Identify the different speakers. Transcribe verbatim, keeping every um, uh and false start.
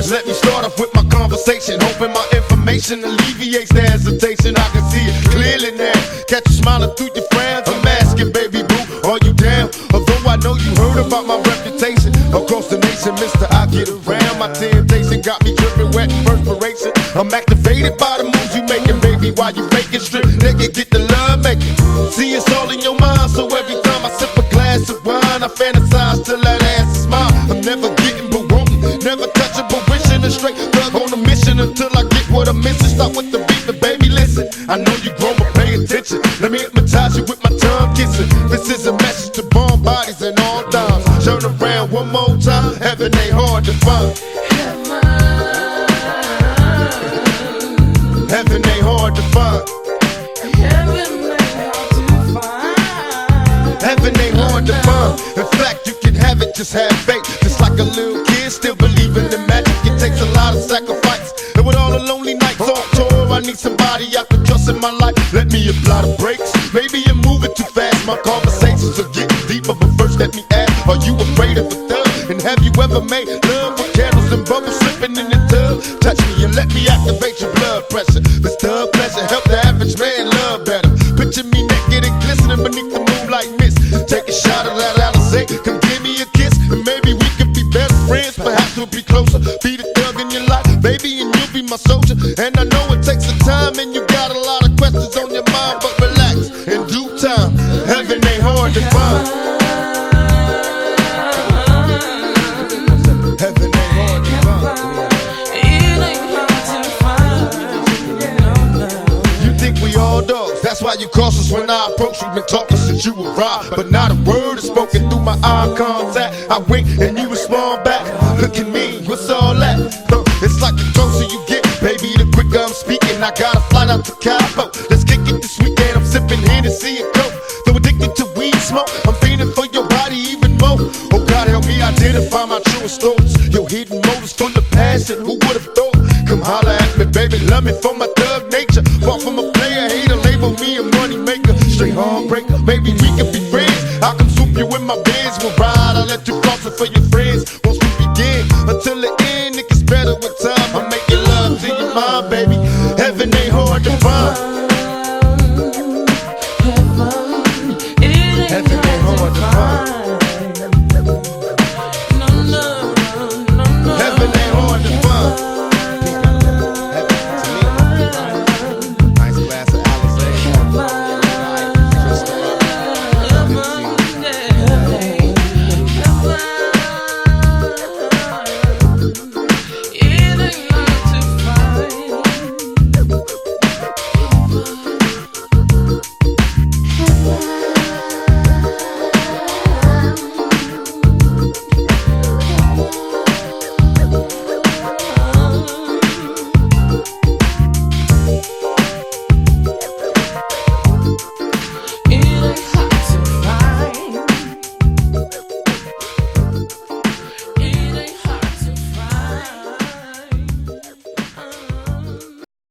Speaker 1: First let me start off with my conversation, hoping my information alleviates the hesitation. I can see it clearly now, catch you smiling through your frowns. I'm asking, baby boo, are you down? Although I know you heard about my reputation across the nation, mister, I get around. My temptation got me dripping wet in perspiration. I'm activated by the moves you making, baby, while you making strip nigga, get the love making. See, it's all in your mind, so every time I sip a glass of wine, I fantasize till that ass is mine. I'm never getting but wanting, never touching but wishing. A straight thug on a mission until I get what I'm missing. Start with the beat, but baby, listen, I know you grown, but pay attention. Let me hypnotize you with my tongue kissing. This is a message to bomb bodies and all dimes. Turn around one more time, heaven ain't hard to find. Heaven ain't hard to find. Heaven ain't hard to find. In fact, you can have it, just have faith. Just like a little kid, still believing in magic. It takes a lot of sacrifice. And with all the lonely nights on tour, I need somebody I can trust in my life. Let me apply the brakes. Maybe you're moving too fast. My conversations are getting deeper, but first let me ask, are you afraid of a thug? And have you ever made love with candles and bubbles slipping in the tub? Touch me and let me activate your blood pressure. This thug pleasure help the average man love better. Picture me naked and glistening beneath the moonlight mist. Take a shot of that Alizé, come give me a kiss, and maybe we could be best friends. Perhaps we'll be closer. Be the thug in your life, baby, and you'll be my soldier. And I know it takes some time, and you got a lot of questions on your mind, but relax, in due time, heaven ain't hard to find. Heaven ain't hard to find. You think we all dogs? That's why you cautious when I approach. We've been talking since you arrived, but not a word is spoken through my eye contact. I wink and you respond back. Look at me, what's all that? Huh, it's like the closer you get, baby, the quicker I'm speaking. I got a flight out to Cabo. Let's kick it this weekend. I'm sipping Hennessy and Coke. Though addicted to weed smoke, I'm feeling for your body even more. Oh God, help me identify my truest thoughts. Your hidden motives full of passion. Who would've thought? Come holler at me, baby, love me for my thug nature. Far from a place